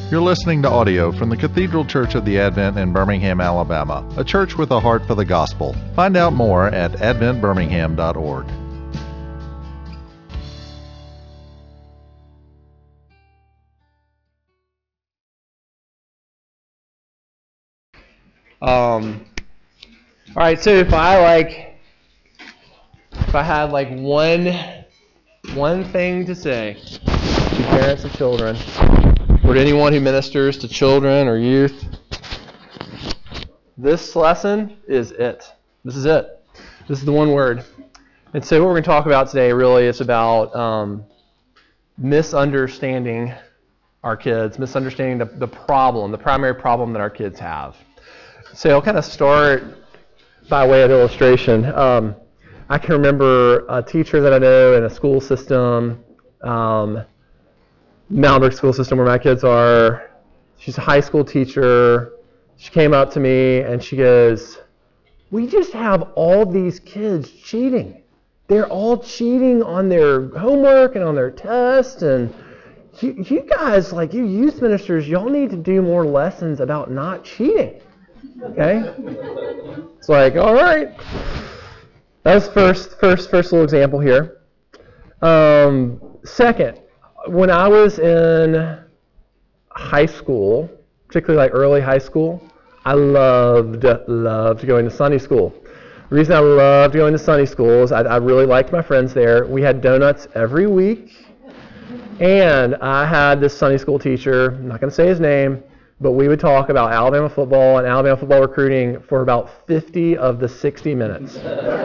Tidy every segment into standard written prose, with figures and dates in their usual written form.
You're listening to audio from the Cathedral Church of the Advent in Birmingham, Alabama, a church with a heart for the gospel. Find out more at adventbirmingham.org. All right, so if I had one thing to say to parents of children, or to anyone who ministers to children or youth, this lesson is it. This is it. This is the one word. And so what we're going to talk about today really is about misunderstanding our kids, misunderstanding the primary problem that our kids have. So I'll kind of start by way of illustration. I can remember a teacher that I know in a school system, Moundsburg school system where my kids are. She's a high school teacher. She came up to me and she goes, "We just have all these kids cheating. They're all cheating on their homework and on their tests. And you guys, like you youth ministers, y'all need to do more lessons about not cheating." Okay? It's like, all right. That was first little example here. Second, when I was in high school, particularly like early high school, I loved going to Sunday school. The reason I loved going to Sunday school is I really liked my friends there. We had donuts every week, and I had this Sunday school teacher, I'm not going to say his name, but we would talk about Alabama football and Alabama football recruiting for about 50 of the 60 minutes.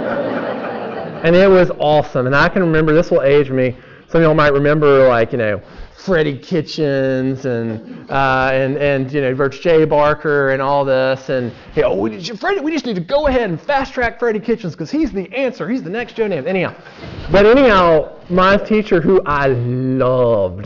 And it was awesome. And I can remember, this will age me, some of y'all might remember, Freddie Kitchens and Verge J. Barker and all this. And we just need to go ahead and fast track Freddie Kitchens because he's the answer. He's the next Joe Namath. Anyhow, my teacher, who I loved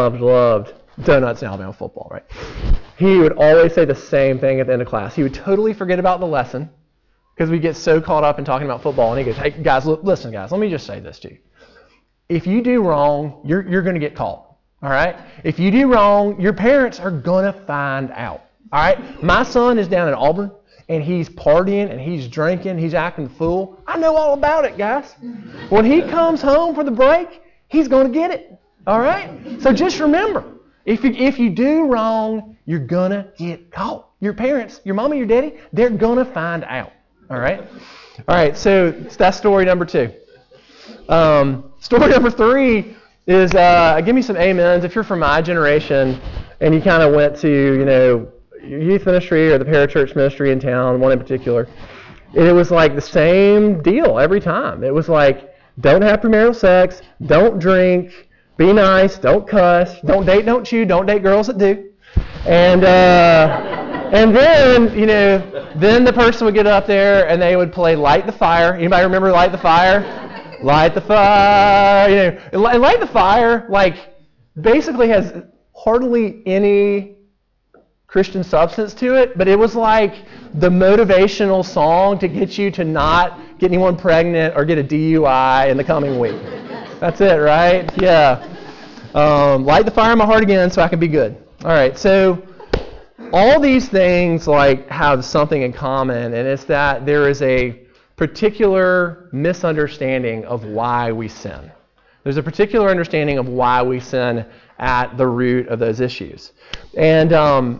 donuts and Alabama football, right? He would always say the same thing at the end of class. He would totally forget about the lesson because we get so caught up in talking about football. And he goes, "Hey, guys, listen, guys, let me just say this to you. If you do wrong, you're going to get caught, all right? If you do wrong, your parents are going to find out, all right? My son is down in Auburn, and he's partying, and he's drinking, he's acting the fool. I know all about it, guys. When he comes home for the break, he's going to get it, all right? So just remember, if you do wrong, you're going to get caught. Your parents, your mama, your daddy, they're going to find out, all right? All right, so that's story number 2. Story number 3 is, give me some amens. If you're from my generation and you kind of went to, youth ministry or the parachurch ministry in town, one in particular, and it was like the same deal every time. It was like, don't have premarital sex, don't drink, be nice, don't cuss, don't date, don't chew, don't date girls that do. And then, then the person would get up there and they would play Light the Fire. Anybody remember Light the Fire? Light the Fire, And Light the Fire, basically has hardly any Christian substance to it, but it was like the motivational song to get you to not get anyone pregnant or get a DUI in the coming week. That's it, right? Yeah. Light the fire in my heart again so I can be good. All right, so all these things have something in common, and it's that there is a particular misunderstanding of why we sin. There's a particular understanding of why we sin at the root of those issues. And and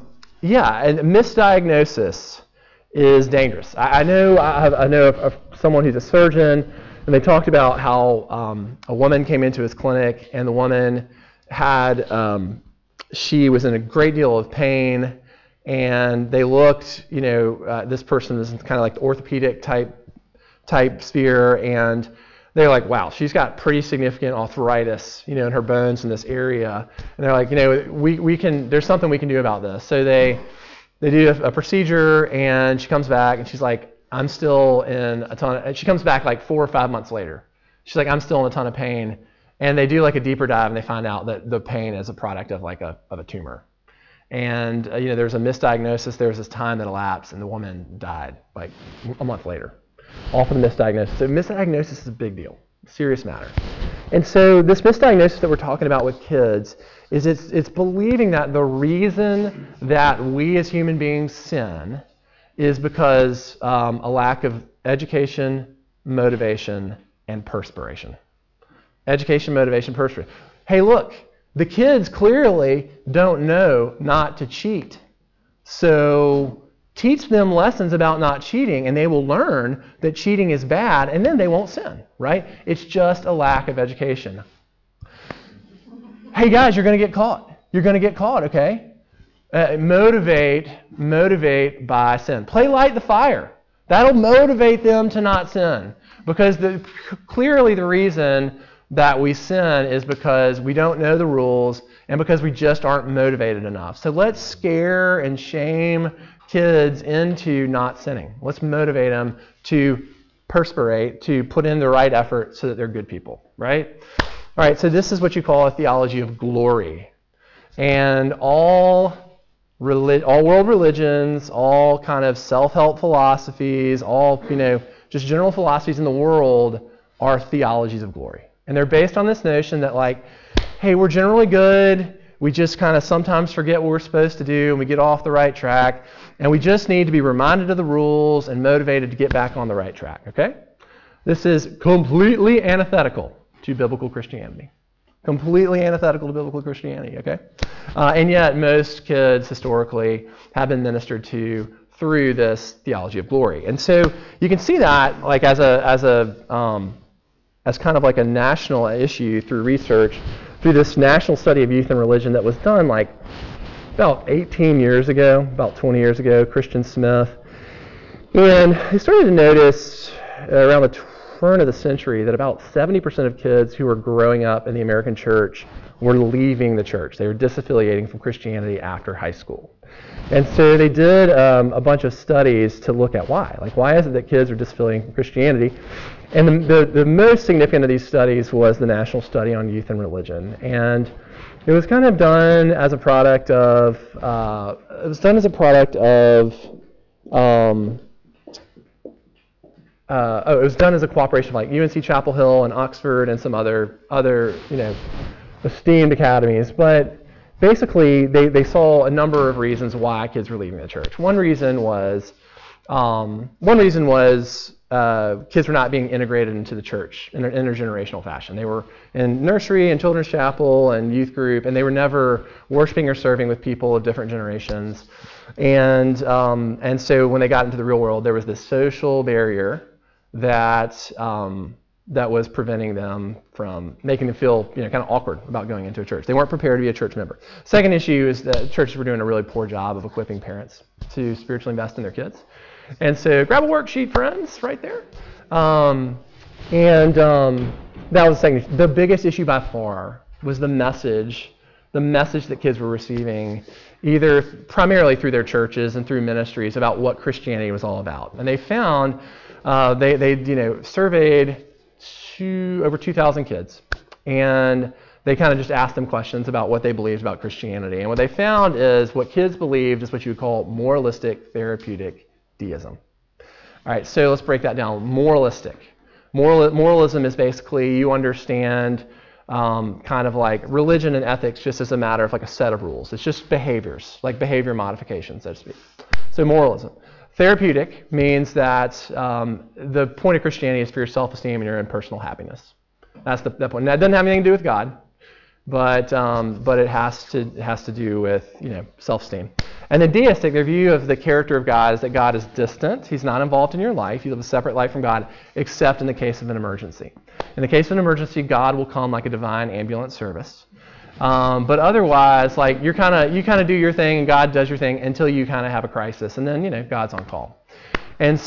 misdiagnosis is dangerous. I know of someone who's a surgeon, and they talked about how a woman came into his clinic, and the woman had, she was in a great deal of pain, and they looked, this person is kind of like the orthopedic type sphere, and they're like, wow, she's got pretty significant arthritis, in her bones in this area. And they're like, there's something we can do about this. So they do a procedure, and she comes back, and she's like, I'm still in a ton of, she comes back 4 or 5 months later. She's like, I'm still in a ton of pain. And they do a deeper dive, and they find out that the pain is a product of a tumor. And there's a misdiagnosis. There was this time that elapsed, and the woman died a month later, all from the misdiagnosis. So misdiagnosis is a big deal, serious matter. And so this misdiagnosis that we're talking about with kids is it's believing that the reason that we as human beings sin is because a lack of education, motivation, and perspiration. Education, motivation, perspiration. Hey, look, the kids clearly don't know not to cheat. So teach them lessons about not cheating, and they will learn that cheating is bad, and then they won't sin, right? It's just a lack of education. Hey guys, you're going to get caught. You're going to get caught, okay? Motivate by sin. Play light the fire. That'll motivate them to not sin. Because clearly the reason that we sin is because we don't know the rules and because we just aren't motivated enough. So let's scare and shame kids into not sinning. Let's motivate them to perspirate, to put in the right effort so that they're good people, right? All right, so this is what you call a theology of glory. And all world religions, all kind of self-help philosophies, all, just general philosophies in the world are theologies of glory. And they're based on this notion that, like, hey, we're generally good. We just kind of sometimes forget what we're supposed to do, and we get off the right track. And we just need to be reminded of the rules and motivated to get back on the right track, okay? This is completely antithetical to biblical Christianity. Completely antithetical to biblical Christianity, okay? And yet most kids historically have been ministered to through this theology of glory. And so you can see that like as kind of like a national issue through research, through this national study of youth and religion that was done like about 18 years ago, about 20 years ago, Christian Smith. And they started to notice around the turn of the century that about 70% of kids who were growing up in the American church were leaving the church. They were disaffiliating from Christianity after high school. And so they did a bunch of studies to look at why. Like, why is it that kids are disaffiliating from Christianity? And the most significant of these studies was the National Study on Youth and Religion. And it was kind of done as a product of, it was done as a cooperation of like UNC Chapel Hill and Oxford and some other esteemed academies. But basically, they saw a number of reasons why kids were leaving the church. One reason was kids were not being integrated into the church in an intergenerational fashion. They were in nursery and children's chapel and youth group, and they were never worshiping or serving with people of different generations. And so when they got into the real world, there was this social barrier that was preventing them from making them feel kind of awkward about going into a church. They weren't prepared to be a church member. Second issue is that churches were doing a really poor job of equipping parents to spiritually invest in their kids. And so grab a worksheet, friends, right there. That was the second issue. The biggest issue by far was the message that kids were receiving, either primarily through their churches and through ministries, about what Christianity was all about. And they found, they surveyed over 2,000 kids, and they kind of just asked them questions about what they believed about Christianity. And what they found is what kids believed is what you would call moralistic therapeutic deism. All right, so let's break that down. Moralistic. Moralism is basically you understand kind of like religion and ethics just as a matter of like a set of rules. It's just behaviors, like behavior modification, so to speak. So moralism. Therapeutic means that the point of Christianity is for your self-esteem and your own personal happiness. That's the point. And that doesn't have anything to do with God, but it has to do with self-esteem. And then deistic, their view of the character of God is that God is distant. He's not involved in your life. You live a separate life from God, except in the case of an emergency. In the case of an emergency, God will come like a divine ambulance service. But otherwise, like you kind of do your thing and God does your thing until you kind of have a crisis, and then God's on call. And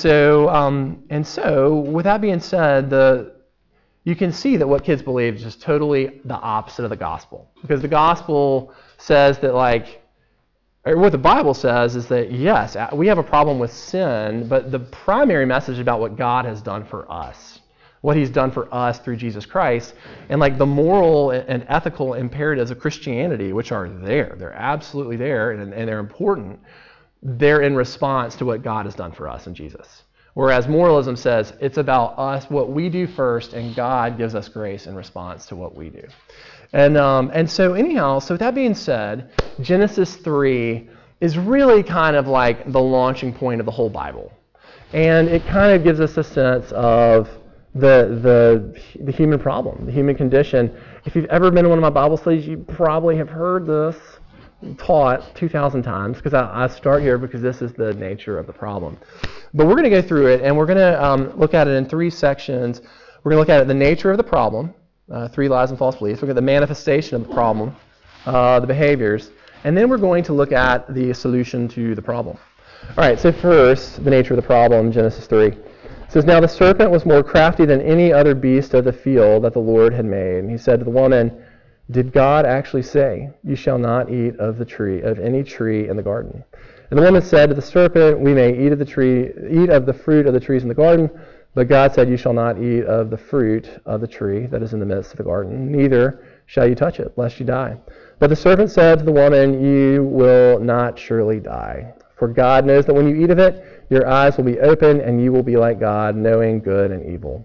so with that being said, you can see that what kids believe is just totally the opposite of the gospel, because the gospel says that or what the Bible says is that yes, we have a problem with sin, but the primary message about what God has done for us, what he's done for us through Jesus Christ, and the moral and ethical imperatives of Christianity, which are there, they're absolutely there, and they're important, they're in response to what God has done for us in Jesus. Whereas moralism says it's about us, what we do first, and God gives us grace in response to what we do. And so anyhow, so with that being said, Genesis 3 is really kind of like the launching point of the whole Bible. And it kind of gives us a sense of the human problem, the human condition. If you've ever been to one of my Bible studies, you probably have heard this taught 2,000 times, because I start here because this is the nature of the problem. But we're going to go through it, and we're going to look at it in 3 sections. We're going to look at it, the nature of the problem, 3 lies and false beliefs. We're going to look at the manifestation of the problem, the behaviors, and then we're going to look at the solution to the problem. All right, so first, the nature of the problem, Genesis 3. It says, "Now the serpent was more crafty than any other beast of the field that the Lord had made. And he said to the woman, 'Did God actually say, you shall not eat of any tree in the garden?' And the woman said to the serpent, 'We may eat of the fruit of the trees in the garden, but God said, you shall not eat of the fruit of the tree that is in the midst of the garden, neither shall you touch it, lest you die.' But the serpent said to the woman, 'You will not surely die. For God knows that when you eat of it, your eyes will be open, and you will be like God, knowing good and evil.'"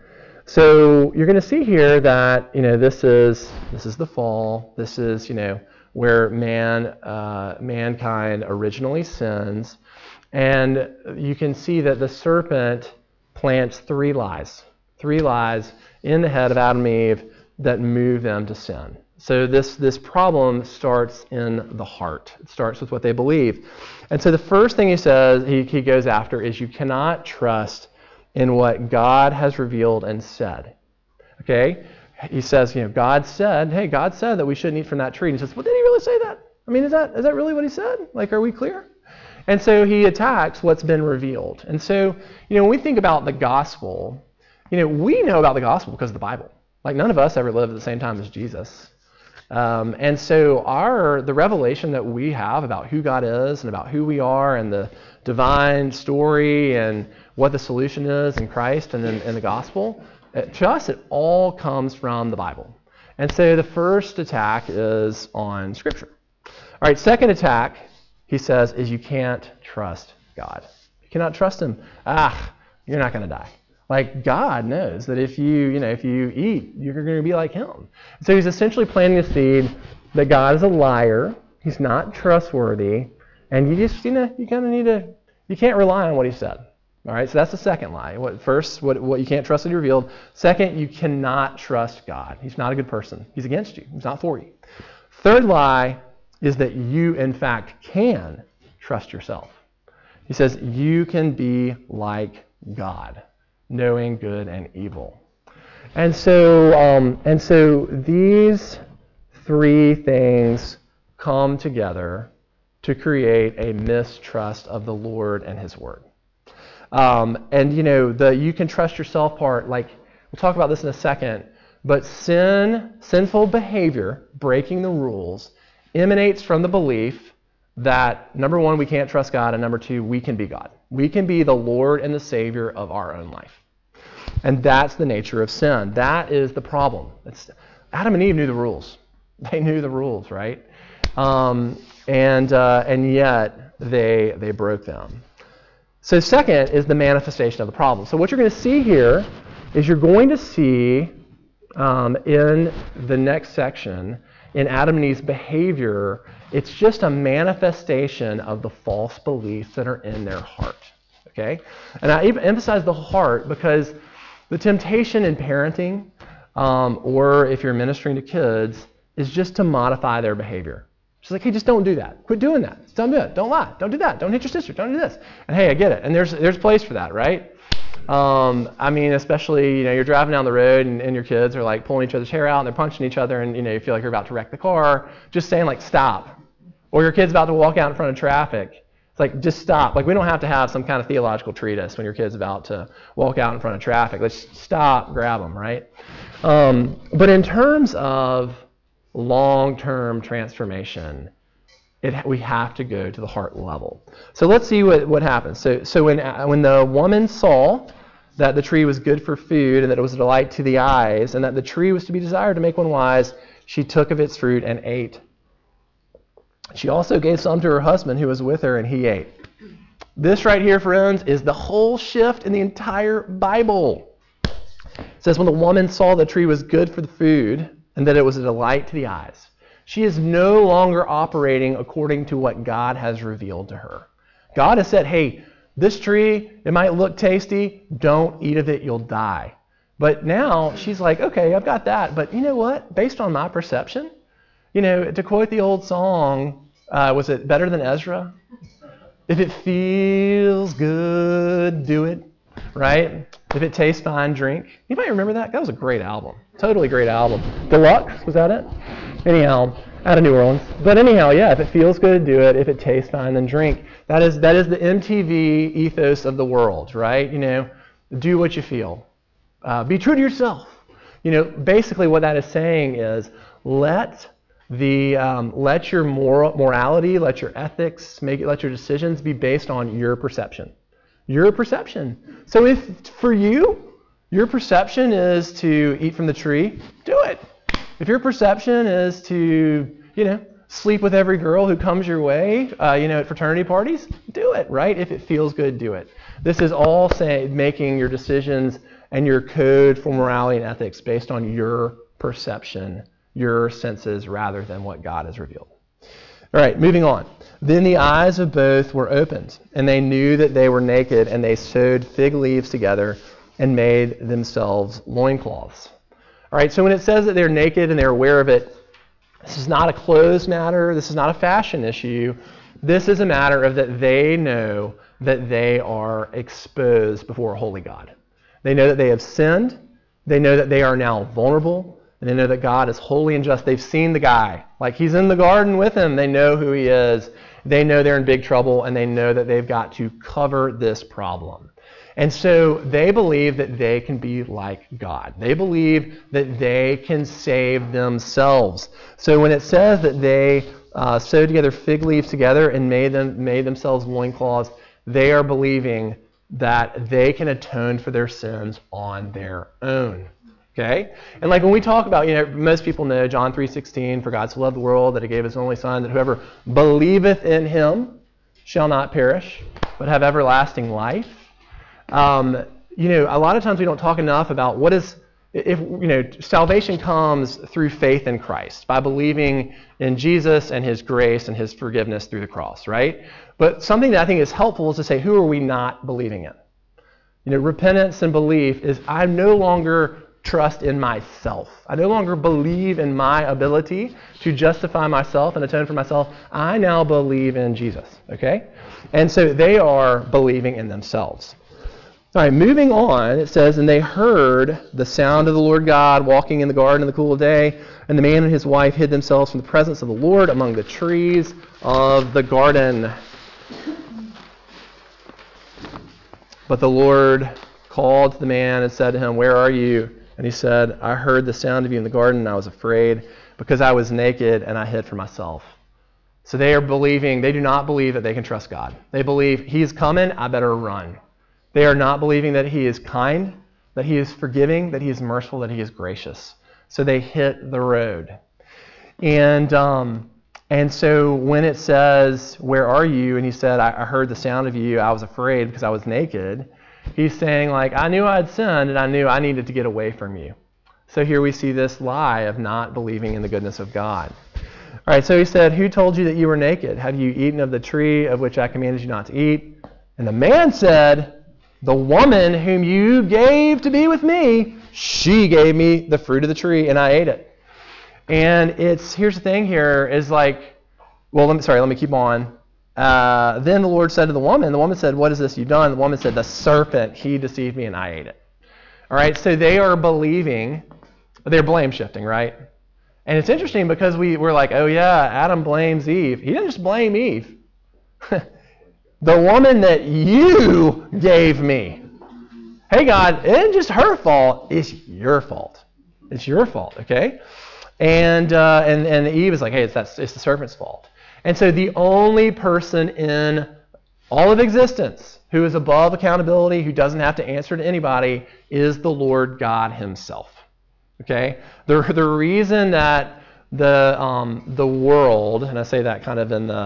So you're going to see here that, this is the fall. This is, where mankind originally sins. And you can see that the serpent plants 3 lies in the head of Adam and Eve that move them to sin. So this problem starts in the heart. It starts with what they believe. And so the first thing he says, he goes after, is you cannot trust in what God has revealed and said. Okay? He says, God said that we shouldn't eat from that tree. And he says, well, did he really say that? I mean, is that really what he said? Like, are we clear? And so he attacks what's been revealed. And so, when we think about the gospel, we know about the gospel because of the Bible. Like, none of us ever lived at the same time as Jesus. And so the revelation that we have about who God is and about who we are and the divine story and what the solution is in Christ and in the gospel, to us it all comes from the Bible. And so the first attack is on Scripture. All right, second attack, he says, is you can't trust God. You cannot trust him. You're not going to die. Like, God knows that if you eat, you're going to be like him. So he's essentially planting a seed that God is a liar. He's not trustworthy. And you just, you kind of need to, you can't rely on what he said. All right, so that's the second lie. First, what you can't trust what he revealed. Second, you cannot trust God. He's not a good person. He's against you. He's not for you. Third lie is that you, in fact, can trust yourself. He says you can be like God, knowing good and evil. And so these 3 things come together to create a mistrust of the Lord and his word. The you can trust yourself part, like, we'll talk about this in a second, but sinful behavior, breaking the rules, emanates from the belief that, number 1, we can't trust God, and number 2, we can be God. We can be the Lord and the Savior of our own life. And that's the nature of sin. That is the problem. Adam and Eve knew the rules. They knew the rules, right? And yet they broke them. So second is the manifestation of the problem. So what you're going to see here is you're going to see in the next section, in Adam and Eve's behavior, it's just a manifestation of the false beliefs that are in their heart. Okay? And I even emphasize the heart because the temptation in parenting, or if you're ministering to kids, is just to modify their behavior. She's like, hey, just don't do that. Quit doing that. Just don't do it. Don't lie. Don't do that. Don't hit your sister. Don't do this. And hey, I get it. And there's place for that, right? Especially, you're driving down the road and your kids are like pulling each other's hair out and they're punching each other and, you feel like you're about to wreck the car. Just saying like, stop. Or your kid's about to walk out in front of traffic. It's like, just stop. Like, we don't have to have some kind of theological treatise when your kid's about to walk out in front of traffic. Let's stop, grab them, right? But in terms of long-term transformation, we have to go to the heart level. So let's see what happens. So when the woman saw that the tree was good for food and that it was a delight to the eyes and that the tree was to be desired to make one wise, she took of its fruit and ate. She also gave some to her husband who was with her, and he ate. This right here, friends, is the whole shift in the entire Bible. It says, when the woman saw the tree was good for the food and that it was a delight to the eyes, she is no longer operating according to what God has revealed to her. God has said, hey, this tree, it might look tasty. Don't eat of it, you'll die. But now she's like, okay, I've got that. But you know what? Based on my perception, to quote the old song, was it Better Than Ezra? If it feels good, do it, right? If it tastes fine, drink. Anybody remember that? That was a great album. Totally great album. Deluxe, was that it? Anyhow, out of New Orleans. But anyhow, yeah, if it feels good, do it. If it tastes fine, then drink. That is the MTV ethos of the world, right? Do what you feel. Be true to yourself. Basically what that is saying is let your morality, let your ethics, let your decisions be based on your perception. Your perception. So if for you, your perception is to eat from the tree, do it. If your perception is to, sleep with every girl who comes your way, at fraternity parties, do it, right? If it feels good, do it. This is all making your decisions and your code for morality and ethics based on your perception, your senses, rather than what God has revealed. All right, moving on. Then the eyes of both were opened, and they knew that they were naked, and they sewed fig leaves together and made themselves loincloths. All right, so when it says that they're naked and they're aware of it, this is not a clothes matter. This is not a fashion issue. This is a matter of that they know that they are exposed before a holy God. They know that they have sinned. They know that they are now vulnerable. And they know that God is holy and just. They've seen the guy. Like he's in the garden with him. They know who he is. They know they're in big trouble, and they know that they've got to cover this problem. And so they believe that they can be like God. They believe that they can save themselves. So when it says that they sewed together fig leaves together and made themselves loincloths, they are believing that they can atone for their sins on their own. Okay? And like when we talk about, most people know John 3:16, for God so loved the world that he gave his only son, that whoever believeth in him shall not perish, but have everlasting life. A lot of times we don't talk enough about salvation comes through faith in Christ, by believing in Jesus and his grace and his forgiveness through the cross, right? But something that I think is helpful is to say, who are we not believing in? Repentance and belief is I no longer trust in myself. I no longer believe in my ability to justify myself and atone for myself. I now believe in Jesus, okay? And so they are believing in themselves. All right, moving on, it says, and they heard the sound of the Lord God walking in the garden in the cool of day, and the man and his wife hid themselves from the presence of the Lord among the trees of the garden. But the Lord called to the man and said to him, where are you? And he said, I heard the sound of you in the garden, and I was afraid, because I was naked, and I hid for myself. So they do not believe that they can trust God. They believe, he's coming, I better run. They are not believing that he is kind, that he is forgiving, that he is merciful, that he is gracious. So they hit the road. And so when it says, where are you? And he said, I heard the sound of you. I was afraid because I was naked. He's saying, I knew I had sinned, and I knew I needed to get away from you. So here we see this lie of not believing in the goodness of God. All right, so he said, who told you that you were naked? Have you eaten of the tree of which I commanded you not to eat? And the man said, the woman whom you gave to be with me, she gave me the fruit of the tree, and I ate it. And here's the thing here is let me keep on. Then the Lord said to the woman said, what is this you've done? The woman said, the serpent, he deceived me, and I ate it. All right, so they are believing, they're blame shifting, right? And it's interesting because we're like, oh yeah, Adam blames Eve. He didn't just blame Eve. The woman that you gave me. Hey God, it isn't just her fault, it's your fault. It's your fault, okay? And Eve is like, hey, it's the serpent's fault. And so the only person in all of existence who is above accountability, who doesn't have to answer to anybody, is the Lord God himself. Okay? The reason that the world, and I say that kind of in the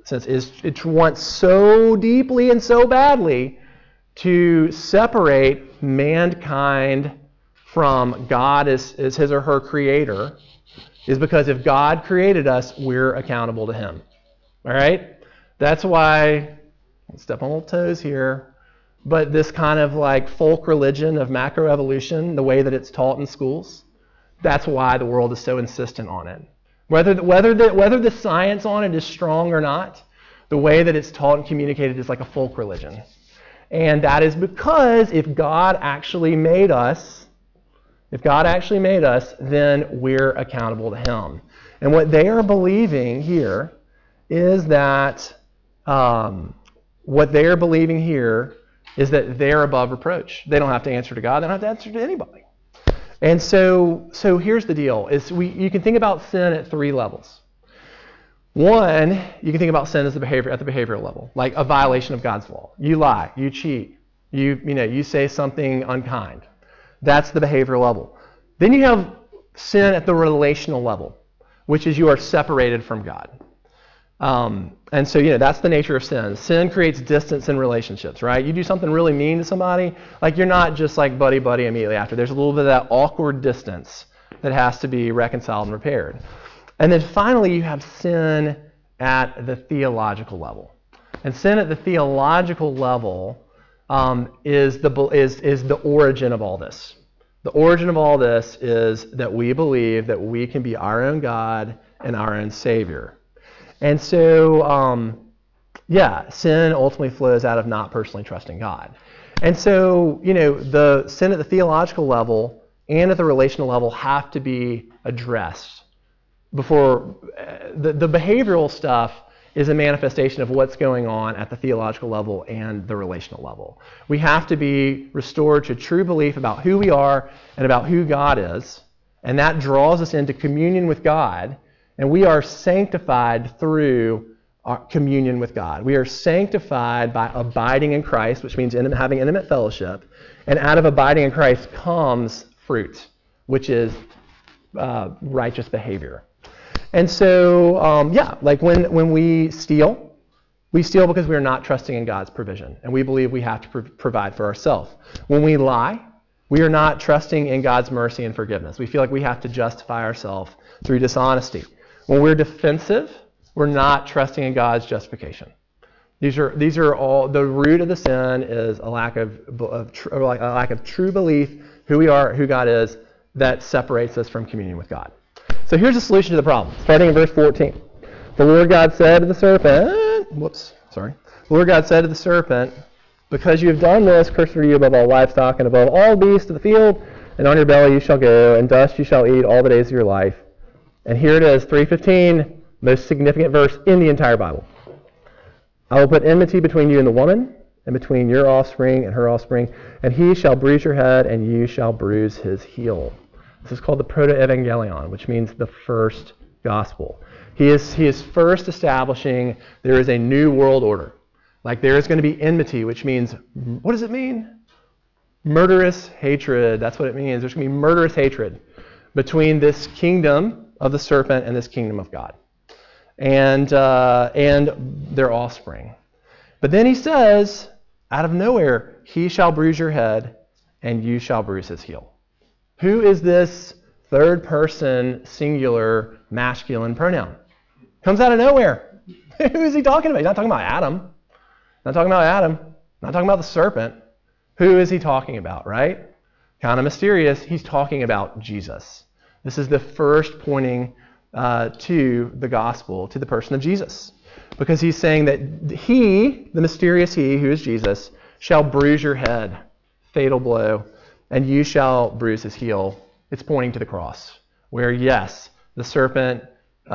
it wants so deeply and so badly to separate mankind from God as his or her creator, is because if God created us, we're accountable to him. All right? That's why, I'll step on little toes here, but this kind of like folk religion of macroevolution, the way that it's taught in schools, that's why the world is so insistent on it. Whether the science on it is strong or not, the way that it's taught and communicated is like a folk religion. And that is because if God actually made us, then we're accountable to him. And what they are believing here is that they're above reproach. They don't have to answer to God. They don't have to answer to anybody. And so here's the deal: you can think about sin at three levels. One, you can think about sin as at the behavioral level, like a violation of God's law. You lie, you cheat, you say something unkind. That's the behavioral level. Then you have sin at the relational level, which is you are separated from God. And so, that's the nature of sin. Sin creates distance in relationships, right? You do something really mean to somebody, like you're not just like buddy immediately after. There's a little bit of that awkward distance that has to be reconciled and repaired. And then finally, you have sin at the theological level. And sin at the theological level is the origin of all this. The origin of all this is that we believe that we can be our own God and our own Savior. And so, sin ultimately flows out of not personally trusting God. And so, the sin at the theological level and at the relational level have to be addressed before the behavioral stuff is a manifestation of what's going on at the theological level and the relational level. We have to be restored to true belief about who we are and about who God is, and that draws us into communion with God, and we are sanctified through our communion with God. We are sanctified by abiding in Christ, which means having intimate fellowship, and out of abiding in Christ comes fruit, which is righteous behavior. And so, like when we steal because we are not trusting in God's provision, and we believe we have to provide for ourselves. When we lie, we are not trusting in God's mercy and forgiveness. We feel like we have to justify ourselves through dishonesty. When we're defensive, we're not trusting in God's justification. These are all, the root of the sin is a lack of true belief who we are, who God is, that separates us from communion with God. So here's the solution to the problem, starting in verse 14. The Lord God said to the serpent, The Lord God said to the serpent, because you have done this, cursed are you above all livestock and above all beasts of the field, and on your belly you shall go, and dust you shall eat all the days of your life. And here it is, 3:15, most significant verse in the entire Bible. I will put enmity between you and the woman, and between your offspring and her offspring, and he shall bruise your head, and you shall bruise his heel. This is called the proto-evangelion, which means the first gospel. He is first establishing there is a new world order. Like there is going to be enmity, which means, what does it mean? Murderous hatred. That's what it means. There's going to be murderous hatred between this kingdom of the serpent and this kingdom of God, and their offspring. But then he says, out of nowhere, he shall bruise your head, and you shall bruise his heel. Who is this third person, singular, masculine pronoun? Comes out of nowhere. Who is he talking about? He's not talking about Adam. Not talking about the serpent. Who is he talking about, right? Kind of mysterious. He's talking about Jesus. This is the first pointing to the gospel, to the person of Jesus. Because he's saying that he, the mysterious he, who is Jesus, shall bruise your head, fatal blow, and you shall bruise his heel. It's pointing to the cross, where yes, the serpent,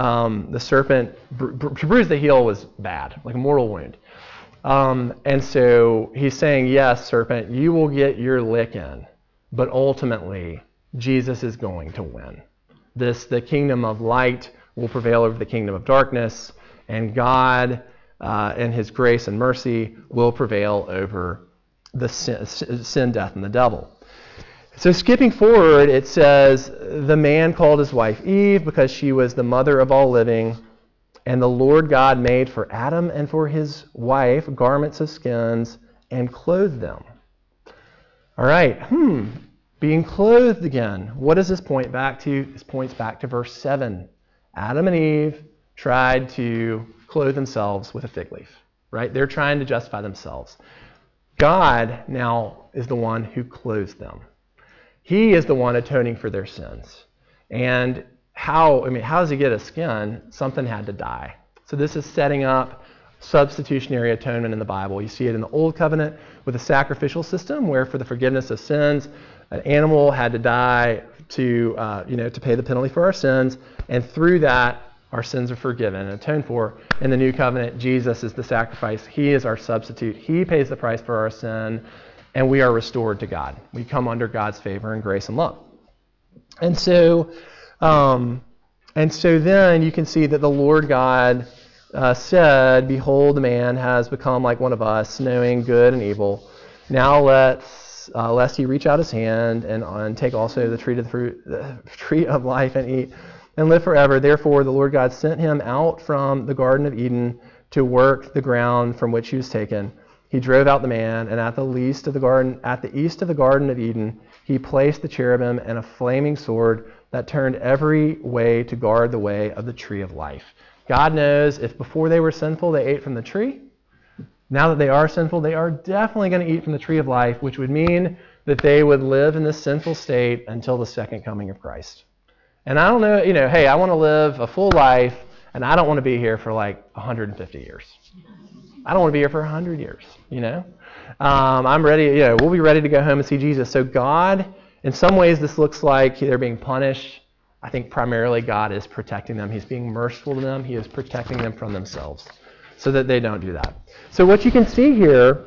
to bruise the heel was bad, like a mortal wound. And so he's saying, yes, serpent, you will get your lick in, but ultimately, Jesus is going to win. The kingdom of light will prevail over the kingdom of darkness, and God, and his grace and mercy will prevail over the sin, death, and the devil. So skipping forward, it says, the man called his wife Eve because she was the mother of all living, And the Lord God made for Adam and for his wife garments of skins and clothed them. All right, being clothed again. What does this point back to? This points back to verse 7. Adam and Eve tried to clothe themselves with a fig leaf, right? They're trying to justify themselves. God now is the one who clothes them. He is the one atoning for their sins. And how does he get a skin? Something had to die. So this is setting up substitutionary atonement in the Bible. You see it in the Old Covenant with a sacrificial system where for the forgiveness of sins, an animal had to die to pay the penalty for our sins. And through that, our sins are forgiven and atoned for. In the New Covenant, Jesus is the sacrifice. He is our substitute. He pays the price for our sin, and we are restored to God. We come under God's favor and grace and love. And so then you can see that the Lord God said, "Behold, the man has become like one of us, knowing good and evil. Now lest he reach out his hand and take also the tree of life and eat and live forever. Therefore, the Lord God sent him out from the Garden of Eden to work the ground from which he was taken. He drove out the man, and at the east of the Garden of Eden, he placed the cherubim and a flaming sword that turned every way to guard the way of the tree of life." God knows if before they were sinful, they ate from the tree. Now that they are sinful, they are definitely going to eat from the tree of life, which would mean that they would live in this sinful state until the second coming of Christ. And I don't know, hey, I want to live a full life, and I don't want to be here for like 150 years. I don't want to be here for 100 years, I'm ready, we'll be ready to go home and see Jesus. So God, in some ways, this looks like they're being punished. I think primarily God is protecting them. He's being merciful to them. He is protecting them from themselves so that they don't do that. So what you can see here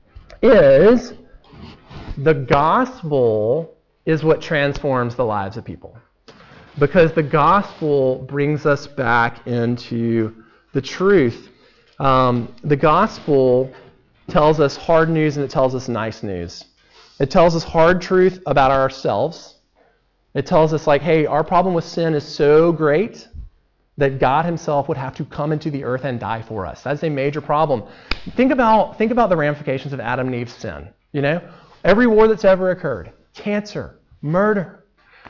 is the gospel is what transforms the lives of people. Because the gospel brings us back into the truth. The gospel tells us hard news and it tells us nice news. It tells us hard truth about ourselves. It tells us hey, our problem with sin is so great that God himself would have to come into the earth and die for us. That's a major problem. Think about the ramifications of Adam and Eve's sin. Every war that's ever occurred, cancer, murder,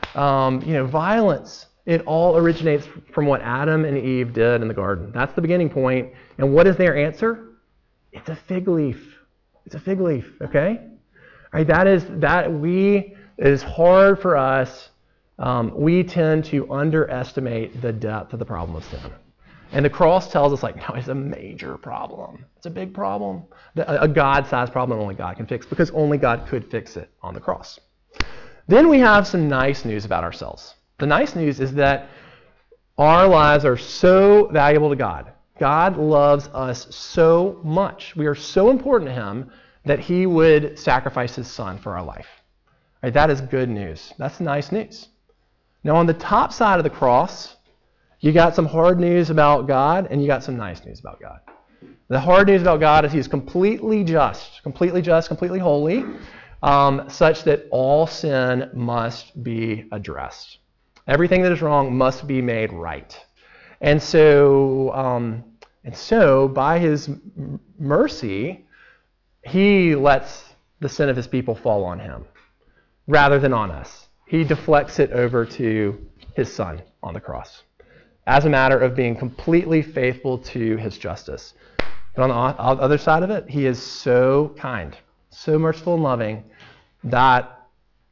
violence, it all originates from what Adam and Eve did in the garden. That's the beginning point. And what is their answer? It's a fig leaf. It's a fig leaf, okay? All right, it is hard for us. We tend to underestimate the depth of the problem of sin. And the cross tells us no, it's a major problem. It's a big problem. A God-sized problem that only God can fix because only God could fix it on the cross. Then we have some nice news about ourselves. The nice news is that our lives are so valuable to God. God loves us so much. We are so important to him that he would sacrifice his son for our life. Right, that is good news. That's nice news. Now on the top side of the cross, you got some hard news about God and you got some nice news about God. The hard news about God is he is completely just, completely holy, such that all sin must be addressed. Everything that is wrong must be made right. And so by his mercy, he lets the sin of his people fall on him rather than on us. He deflects it over to his son on the cross as a matter of being completely faithful to his justice. But on the other side of it, he is so kind, so merciful and loving that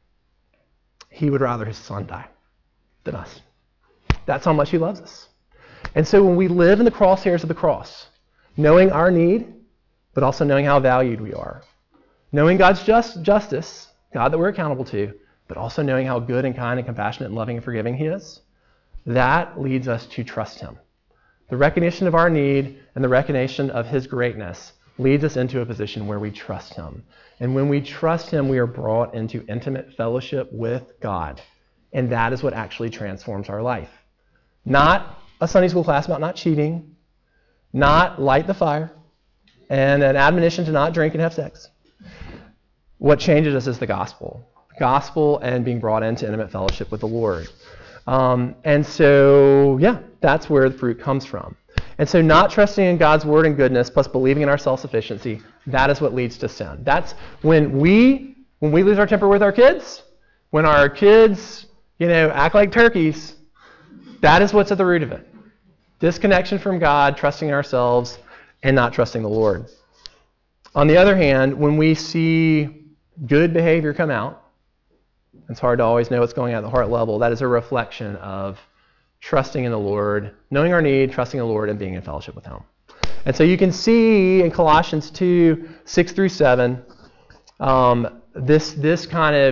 he would rather his son die than us. That's how much he loves us. And so when we live in the crosshairs of the cross, knowing our need, but also knowing how valued we are, knowing God's justice, God that we're accountable to, but also knowing how good and kind and compassionate and loving and forgiving he is, that leads us to trust him. The recognition of our need and the recognition of his greatness leads us into a position where we trust him. And when we trust him, we are brought into intimate fellowship with God. And that is what actually transforms our life. Not a Sunday school class about not cheating, not light the fire, and an admonition to not drink and have sex. What changes us is the gospel. Gospel and being brought into intimate fellowship with the Lord. And so, that's where the fruit comes from. And so not trusting in God's word and goodness plus believing in our self-sufficiency, that is what leads to sin. That's when we lose our temper with our kids, when our kids, act like turkeys, that is what's at the root of it. Disconnection from God, trusting in ourselves, and not trusting the Lord. On the other hand, when we see good behavior come out, it's hard to always know what's going on at the heart level. That is a reflection of trusting in the Lord, knowing our need, trusting in the Lord, and being in fellowship with Him. And so you can see in Colossians 2, 6 through 7, this is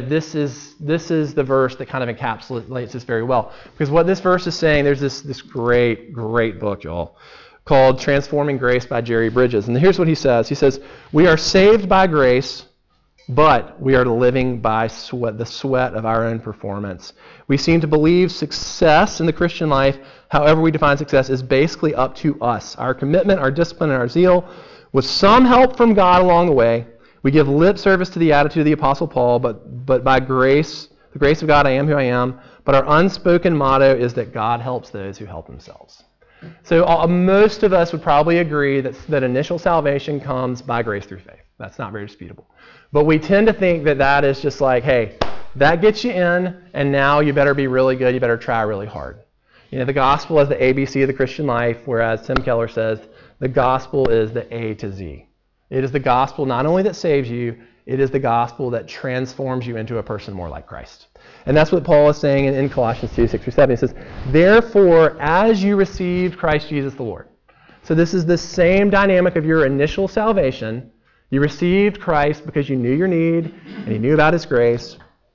the verse that kind of encapsulates this very well. Because what this verse is saying, there's this great book, y'all, called Transforming Grace by Jerry Bridges. And here's what he says. He says, we are saved by grace, but we are living by the sweat of our own performance. We seem to believe success in the Christian life, however we define success, is basically up to us. Our commitment, our discipline, and our zeal, with some help from God along the way. We give lip service to the attitude of the Apostle Paul, but by grace, the grace of God, I am who I am. But our unspoken motto is that God helps those who help themselves. So most of us would probably agree that initial salvation comes by grace through faith. That's not very disputable. But we tend to think that is just like, hey, that gets you in, and now you better be really good, you better try really hard. The gospel is the ABC of the Christian life, whereas Tim Keller says the gospel is the A to Z. It is the gospel not only that saves you, it is the gospel that transforms you into a person more like Christ. And that's what Paul is saying in Colossians 2, 6 through 7. He says, therefore, as you received Christ Jesus the Lord. So this is the same dynamic of your initial salvation. You received Christ because you knew your need and you knew about His grace.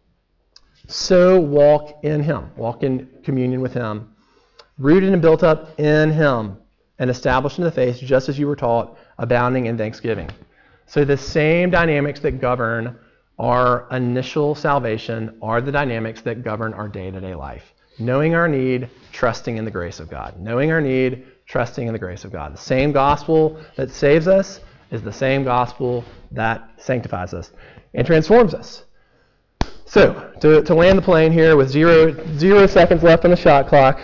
So walk in Him. Walk in communion with Him. Rooted and built up in Him and established in the faith just as you were taught, abounding in thanksgiving. So the same dynamics that govern our initial salvation are the dynamics that govern our day-to-day life. Knowing our need, trusting in the grace of God. Knowing our need, trusting in the grace of God. The same gospel that saves us is the same gospel that sanctifies us and transforms us. So, to land the plane here with zero seconds left on the shot clock,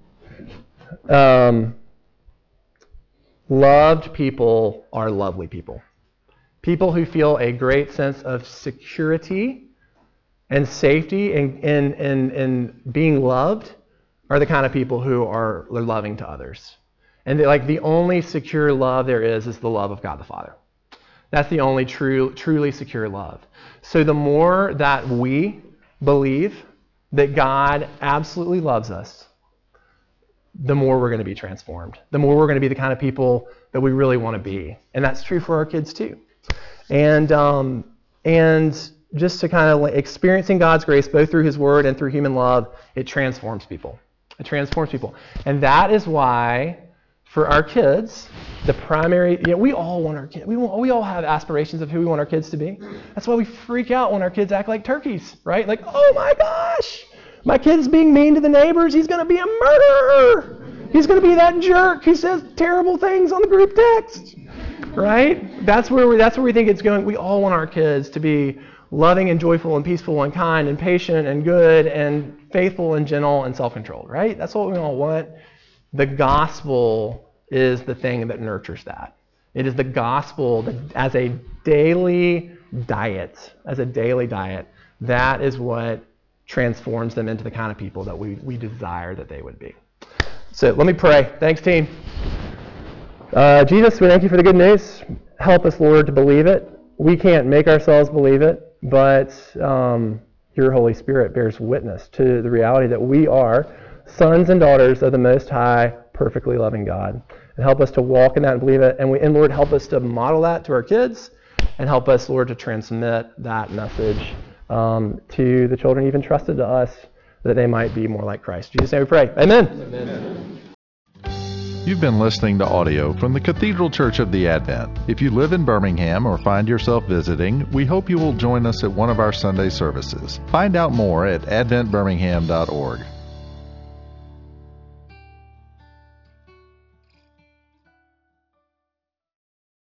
loved people are lovely people. People who feel a great sense of security and safety and being loved are the kind of people who are loving to others. And the only secure love there is the love of God the Father. That's the only truly secure love. So the more that we believe that God absolutely loves us, the more we're going to be transformed. The more we're going to be the kind of people that we really want to be. And that's true for our kids too. And just to kind of experiencing God's grace both through His Word and through human love, it transforms people. It transforms people. And that is why for our kids, the primary, we all want our kids, we all have aspirations of who we want our kids to be. That's why we freak out when our kids act like turkeys, right? Like, oh my gosh, my kid's being mean to the neighbors. He's going to be a murderer. He's going to be that jerk who says terrible things on the group text, right? That's where we think it's going. We all want our kids to be loving and joyful and peaceful and kind and patient and good and faithful and gentle and self-controlled, right? That's what we all want. The gospel is the thing that nurtures that. It is the gospel that as a daily diet, that is what transforms them into the kind of people that we desire that they would be. So let me pray. Thanks, team. Jesus, we thank you for the good news. Help us, Lord, to believe it. We can't make ourselves believe it, but your Holy Spirit bears witness to the reality that we are sons and daughters of the Most High, perfectly loving God. And help us to walk in that and believe it. And Lord, help us to model that to our kids, and help us, Lord, to transmit that message to the children even trusted to us, that they might be more like Christ. In Jesus' name we pray. Amen. Amen. You've been listening to audio from the Cathedral Church of the Advent. If you live in Birmingham or find yourself visiting, we hope you will join us at one of our Sunday services. Find out more at adventbirmingham.org.